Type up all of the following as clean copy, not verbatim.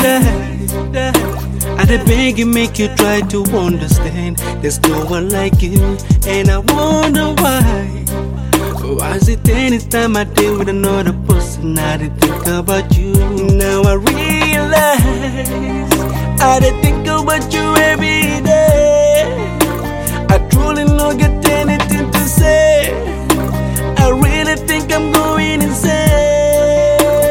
die. I dey beg you, make you try to understand. There's no one like you, and I wonder why. Why is it anytime I deal with another person, I dey think about you? Now I realize I dey think about you every day. I truly don't get anything to say. I really think I'm going insane.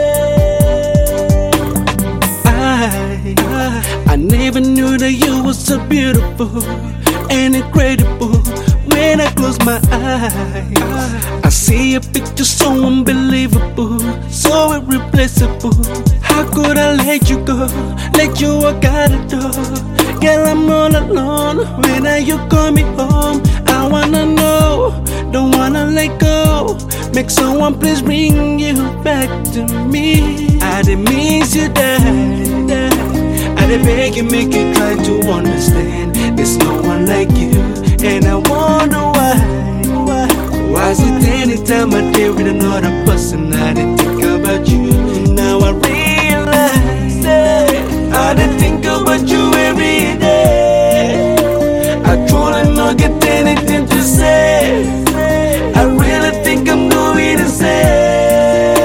I never knew that you were so beautiful and incredible. When I close my eyes, I see a picture so unbelievable, so irreplaceable. How could I let you go, let you walk out the door? Girl, I'm all alone. When are you coming home? I wanna know, don't wanna let go. Make someone please bring you back to me. I did miss you, Dad. I did beg you, make you try to understand. There's no one like you, and I wonder why. Why is it anytime I deal with another person, I did think about you? Now I realize that I did think about you every day. I truly don't get anything to say. I really think I'm going insane.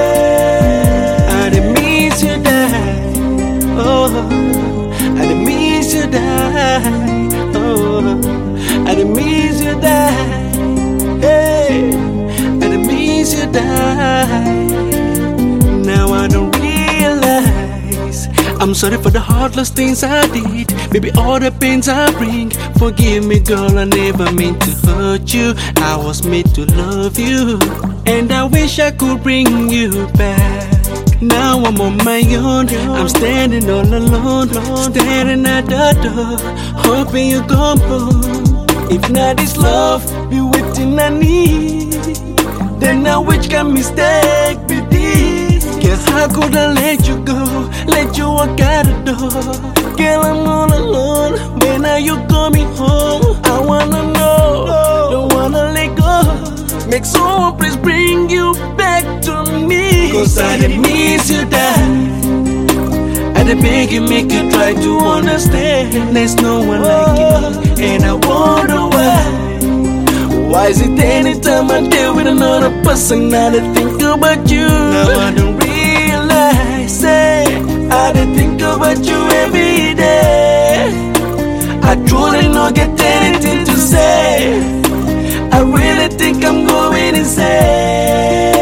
I did miss you, Dad. Oh, I did miss you, Dad. Oh, I did miss you, Dad. Hey, I did miss you, Dad. Now I don't realize I'm sorry for the heartless things I did. Baby, all the pains I bring. Forgive me, girl, I never meant to hurt you. I was made to love you, and I wish I could bring you back. Now I'm on my own, I'm standing all alone, staring at the door, hoping you come home. If not this love, be waiting I need. Then now which can mistake be this? Girl, how could I let you go, let you walk out the door? Girl, I'm all alone, when are you coming home? I wanna know, don't wanna let go. Make someone please bring you back to me. Cause I did miss you, Dad. I did beg you, make you try to understand. There's no one like you, and I wonder why. Why is it anytime I deal with another person, I did think about you? Now I don't realize it. I did think about you every day. I truly don't get anything to say. I really think I'm going insane.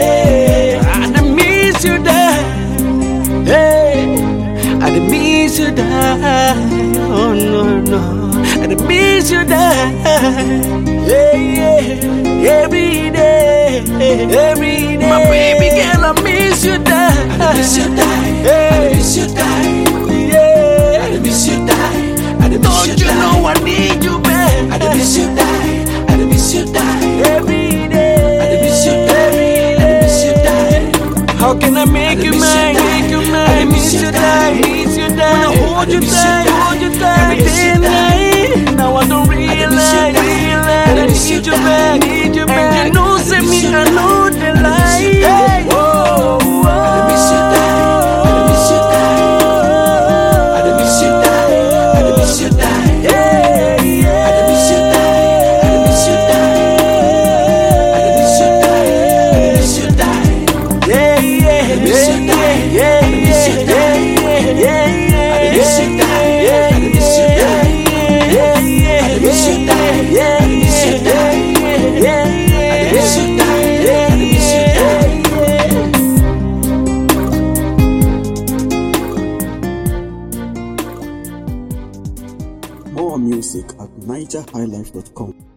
I done miss you, Dad. Hey, I done miss you, Dad. Oh no, no, I done miss you, Dad. Yeah, yeah, every day, every day. My baby girl, I miss you, Dad. I miss you, Dad. I miss you, Dad. Yeah, I miss you, Dad. I miss you, Dad. Don't you know I need you, man? I miss you, Dad. I miss you, Dad. Every day. I miss you, Dad. I miss you, Dad. How can I make you mine? Make you mine. I miss you, Dad. Miss you, Dad. Wanna hold you tight, hold you tight. Day and night. Now I don't realize I need you back, need you back. And you know, send me, I know the lie. Hey, whoa, whoa. I miss you, Dad. I miss you, Dad. I miss you, Dad. I miss you, Dad. Yeah, yeah. I miss you, Dad. I miss you, Dad. I miss you, Dad. I miss you, Dad. Yeah, yeah. I miss you, Dad. Yeah, yeah. I miss you, Dad. Yeah, yeah. I miss you, Dad. Yeah, I miss you, Dad. Yeah, yeah. I miss you, Dad. Yeah. More music at NigerHighlife.com.